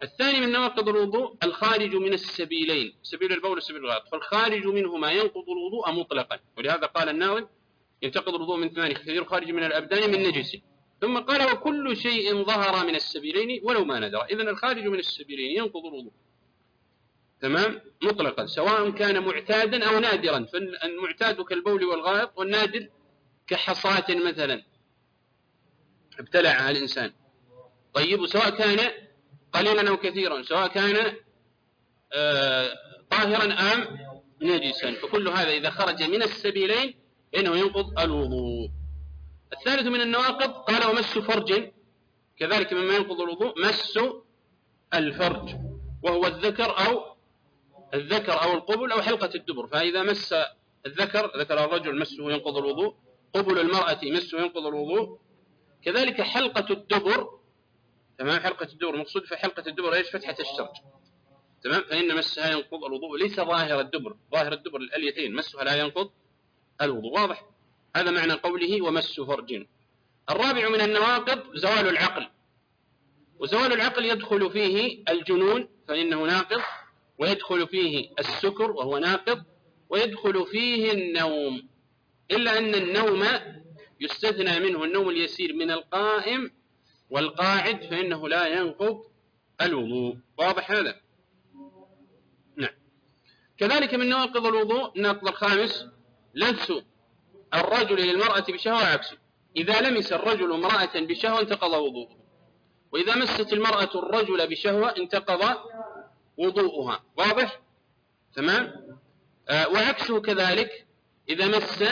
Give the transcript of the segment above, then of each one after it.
الثاني من نواقض الوضوء الخارج من السبيلين، سبيل البول وسبيل الغائط، فالخارج منهما ينقض الوضوء مطلقا، ولهذا قال الناووي ينتقض الوضوء من ثمان: كثير خارج من الأبدان من نجس، ثم قال وكل شيء ظهر من السبيلين ولو ما ندر. إذن الخارج من السبيلين ينقض الوضوء تمام مطلقا، سواء كان معتادا أو نادرا، فالمعتاد كالبول والغائط، والنادر كحصاة مثلا ابتلعها الإنسان. طيب، وسواء كان قليلا أو كثيرا، سواء كان طاهرا أم نجسا، فكل هذا إذا خرج من السبيلين إنه ينقض الوضوء. الثالث من النواقض قال ومس فرج، كذلك مما ينقض الوضوء مس الفرج، وهو الذكر أو القبل أو حلقة الدبر. فإذا مس ذكر الرجل مسه ينقض الوضوء، قبل المرأة مسه ينقض الوضوء، كذلك حلقة الدبر. تمام، حلقة الدبر مقصود في حلقة الدبر ايش؟ فتحة الشرج. تمام، فإن مسها ينقض الوضوء، ليس ظاهر الدبر، ظاهر الدبر الأليتين مسها لا ينقض الوضوء. واضح؟ هذا معنى قوله ومس فرج. الرابع من النواقض زوال العقل، وزوال العقل يدخل فيه الجنون فإنه ناقض، ويدخل فيه السكر وهو ناقض، ويدخل فيه النوم، إلا أن النوم يستثنى منه النوم اليسير من القائم والقاعد، فإنه لا ينقض الوضوء. واضح هذا؟ نعم. كذلك من نواقض الوضوء الناقض الخامس لمس الرجل للمرأة بشهوة عكسه، إذا لمس الرجل امرأة بشهوة انتقض وضوءه، وإذا مست المرأة الرجل بشهوة انتقض وضوءها. واضح؟ تمام. وعكسه كذلك، إذا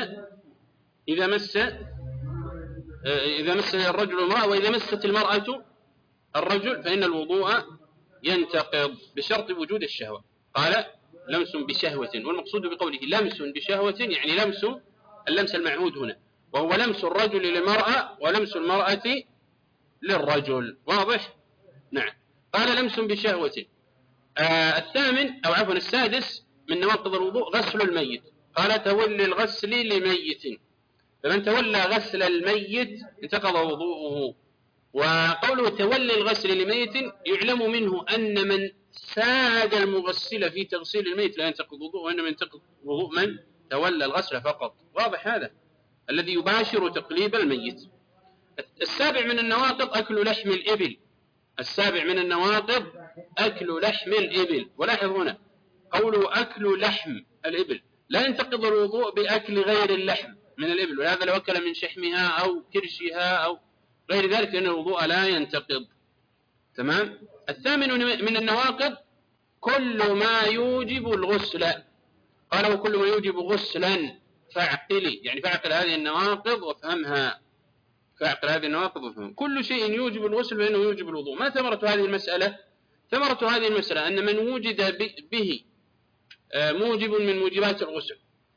مس الرجل المرأة، وإذا مست المرأة الرجل فإن الوضوء ينتقض بشرط وجود الشهوة. قال لمس بشهوة، والمقصود بقوله لمس بشهوة يعني اللمس المعهود هنا، وهو لمس الرجل للمرأة ولمس المرأة للرجل. واضح؟ نعم. قال لمس بشهوة. السادس من نواقض الوضوء غسل الميت، قال تولي الغسل لميت، فمن تولى غسل الميت انتقض وضوءه. وقوله تولي الغسل لميت يعلم منه أن من ساعد المغسل في تغسيل الميت لا ينتقض وضوءه، وإنما ينتقض وضوء من تولى الغسل فقط. واضح هذا؟ الذي يباشر تقليب الميت. السابع من النواقض أكل لحم الإبل، السابع من النواقض أكل لحم الإبل. ولاحظ هنا قوله أكل لحم الإبل، لا ينتقض الوضوء بأكل غير اللحم من الإبل، ولهذا لو أكل من شحمها أو كرشها أو غير ذلك فإن الوضوء لا ينتقض. تمام. الثامن من النواقض كل ما يوجب الغسل، قال وكل ما يوجب غسلا فاعقلي، يعني فاعقل هذه النواقض وافهمها، فاعقل هذه النواقض وافهمها. كل شيء يوجب الغسل فإنه يوجب الوضوء. ما ثمرة هذه المسألة؟ ثمرة هذه المسألة أن من وجد به موجب من موجبات الغسل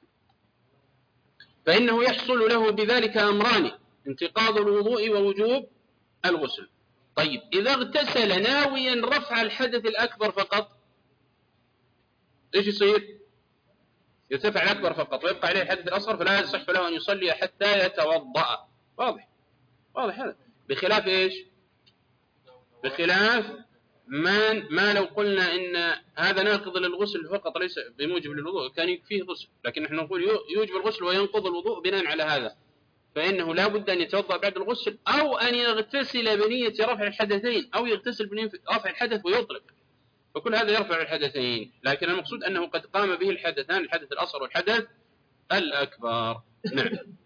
فإنه يحصل له بذلك أمران: انتقاض الوضوء ووجوب الغسل. طيب، إذا اغتسل ناويا رفع الحدث الأكبر فقط إيش يصير؟ يرتفع الأكبر فقط ويبقى عليه الحدث الأصغر، فلا يصح له أن يصلي حتى يتوضأ. واضح هذا. بخلاف إيش؟ بخلاف ما لو قلنا إن هذا ناقض للغسل فقط ليس بموجب للوضوء كان يكفيه غسل، لكن نحن نقول يوجب الغسل وينقض الوضوء بناء على هذا، فإنه لا بد أن يتوضأ بعد الغسل، أو أن يغتسل بنية رفع الحدثين، أو يغتسل بنية رفع الحدث ويطلق، فكل هذا يرفع الحدثين. لكن المقصود أنه قد قام به الحدثان، الحدث الأصغر والحدث الأكبر. نعم.